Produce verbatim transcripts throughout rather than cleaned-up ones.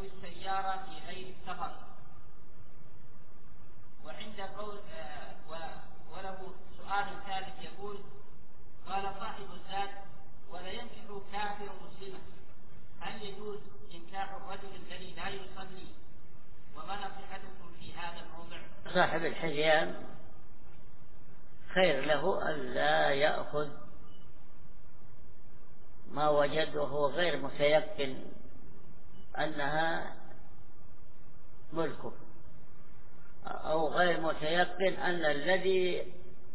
السيارة في غير السفر. وعند قول وله سؤال ثالث يقول: قال صاحب الزاد: ولا ينكح كافر مسلمة، هل يجوز إنكاح الرجل الذي لا يصلي؟ وما نصيحتكم في هذا الموضع؟ صاحب الحجيان خير له أن لا يأخذ ما وجد وهو غير متيقن أنها ملكه، أو غير متيقن أن الذي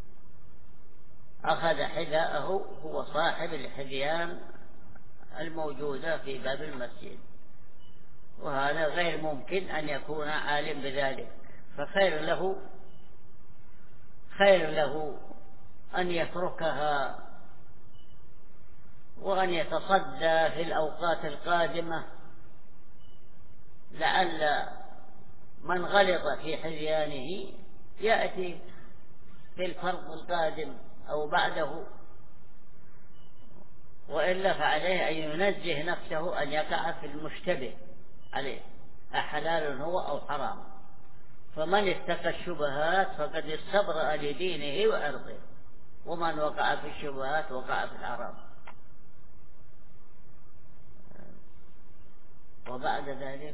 أخذ حذاءه هو صاحب الحذيان الموجودة في باب المسجد، وهذا غير ممكن أن يكون عالم بذلك. فخير له خير له أن يتركها وأن يتصدى في الأوقات القادمة، لعل من غلط في حذيانه يأتي في الفرض القادم أو بعده، وإلا فعليه أن ينزه نفسه أن يقع في المشتبه عليه أحلال هو أو حرام. فمن اتقى الشبهات فقد استبرأ لدينه وعرضه، ومن وقع في الشبهات وقع في الحرام. وبعد ذلك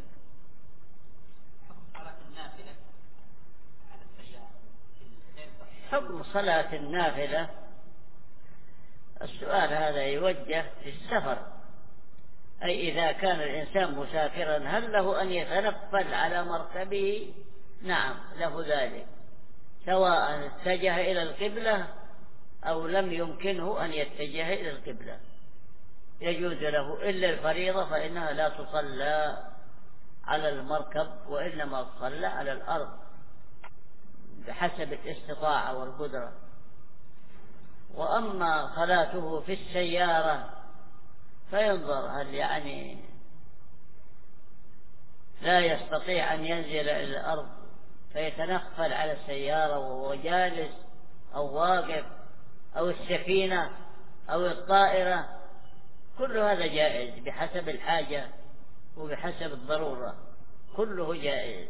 حكم صلاة النافلة. السؤال هذا يوجه في السفر، أي إذا كان الإنسان مسافرا هل له أن يتنفل على مركبه؟ نعم، له ذلك، سواء اتجه إلى القبلة أو لم يمكنه أن يتجه إلى القبلة، يجوز له، إلا الفريضة فإنها لا تصلى على المركب وإنما تصلى على الأرض بحسب الاستطاعة والقدرة. وأما صلاته في السيارة فينظر هل يعني لا يستطيع أن ينزل إلى الأرض فيتنفل على السيارة وهو جالس أو واقف، أو السفينة أو الطائرة، كل هذا جائز بحسب الحاجة وبحسب الضرورة، كله جائز.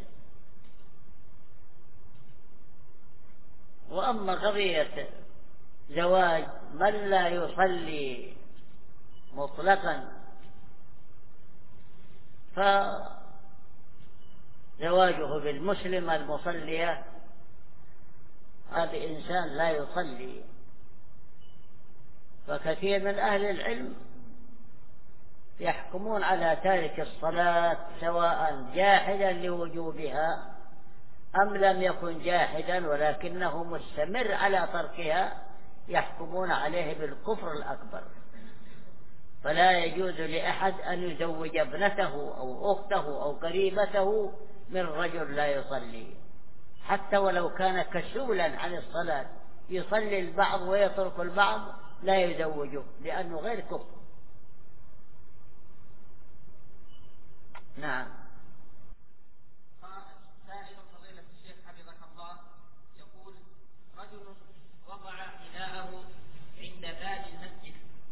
وأما قضية زواج من لا يصلي مطلقا فزواجه بالمسلمة المصلية هذا إنسان لا يصلي. فكثير من أهل العلم يحكمون على تارك الصلاة سواء جاحدا لوجوبها أم لم يكن جاحدا ولكنه مستمر على تركها، يحكمون عليه بالكفر الأكبر. فلا يجوز لأحد أن يزوج ابنته أو أخته أو قريبته من رجل لا يصلي، حتى ولو كان كسولا عن الصلاة، يصلي البعض ويترك البعض، لا يزوجه لأنه غير كفر. نعم. سائل فضيلة الشيخ حفظك الله يقول: رجل وضع حذاءه عند باب المسجد،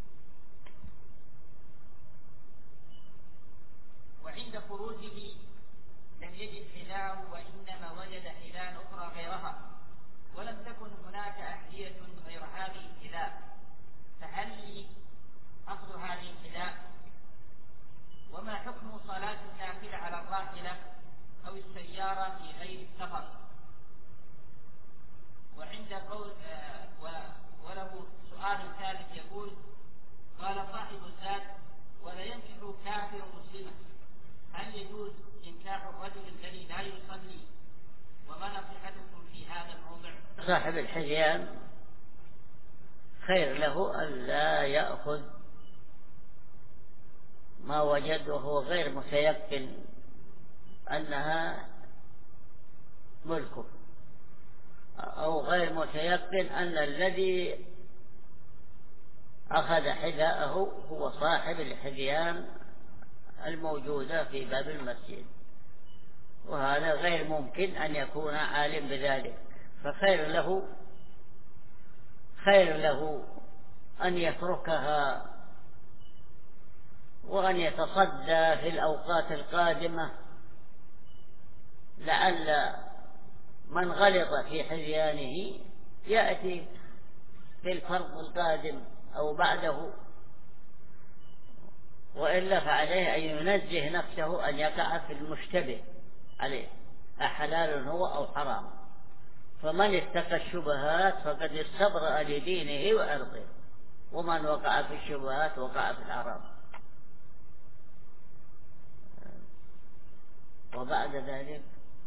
وعند خروجه لم يجد حذاءه وإنما وجد حذاء أخرى غيرها، ولم تكن هناك أحذية غير هذه الحذاء، فهل لي أخذ هذه الحذاء؟ وما حكم صلاة النافلة على الراحلة أو السيارة في غير السفر؟ وعند قول وله سؤال ثالث يقول: قال صاحب الزاد: ولا ينكح كافر مسلمة، هل يجوز إنكاح الرجل الذي لا يصلي؟ وما نصيحتكم في هذا الموضع؟ صاحب الحجيان خير له أن لا يأخذ ما وجد وهو غير متيقن أنها ملكه، أو غير متيقن أن الذي أخذ حذاءه هو صاحب الحذيان الموجودة في باب المسجد، وهذا غير ممكن أن يكون عالم بذلك. فخير له خير له أن يتركها وأن يتصدى في الأوقات القادمة لعل من غلط في حريانه يأتي في الفرض القادم أو بعده، وإلا فعليه أن ينزه نفسه أن يقع في المشتبه عليه أحلال هو أو حرام. فمن اتقى الشبهات فقد استبرأ لدينه وعرضه، ومن وقع في الشبهات وقع في الحرام. وبعد ذلك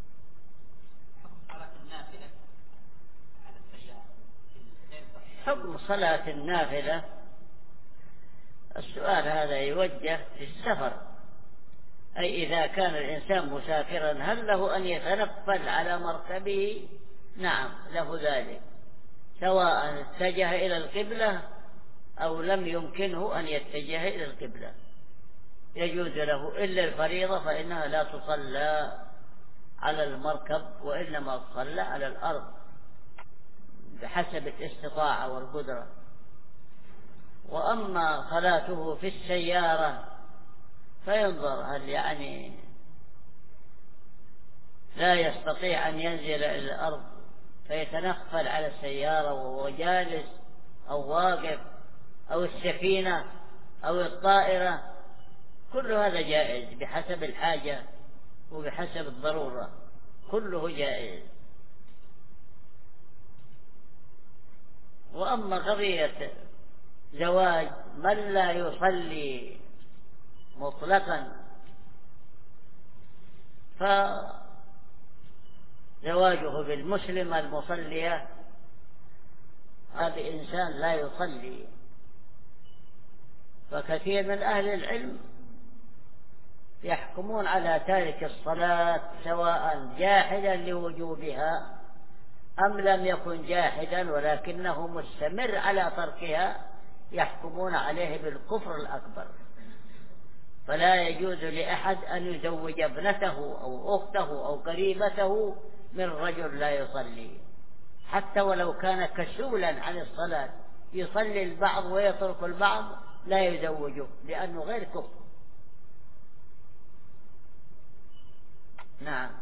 حكم صلاة النافلة. السؤال هذا يوجه في السفر، أي إذا كان الإنسان مسافرا هل له أن يتنفل على مركبه؟ نعم له ذلك، سواء اتجه إلى القبلة أو لم يمكنه أن يتجه إلى القبلة، يجوز له، إلا الفريضة فإنها لا تصلى على المركب وإنما تصلى على الأرض بحسب الاستطاعة والقدرة. وأما صلاته في السيارة فينظر هل يعني لا يستطيع أن ينزل إلى الأرض فيتنفل على السيارة وهو جالس أو واقف، أو السفينة أو الطائرة، كل هذا جائز بحسب الحاجة وبحسب الضرورة، كله جائز. وأما قضية زواج من لا يصلي مطلقا فزواجه بالمسلمة المصلية هذا إنسان لا يصلي. فكثير من أهل العلم يحكمون على تارك الصلاة سواء جاحدا لوجوبها أم لم يكن جاحدا ولكنه مستمر على تركها، يحكمون عليه بالكفر الأكبر. فلا يجوز لأحد أن يزوج ابنته أو أخته أو قريبته من رجل لا يصلي، حتى ولو كان كسولا عن الصلاة، يصلي البعض ويترك البعض، لا يزوجه لأنه غير كفر. نعم.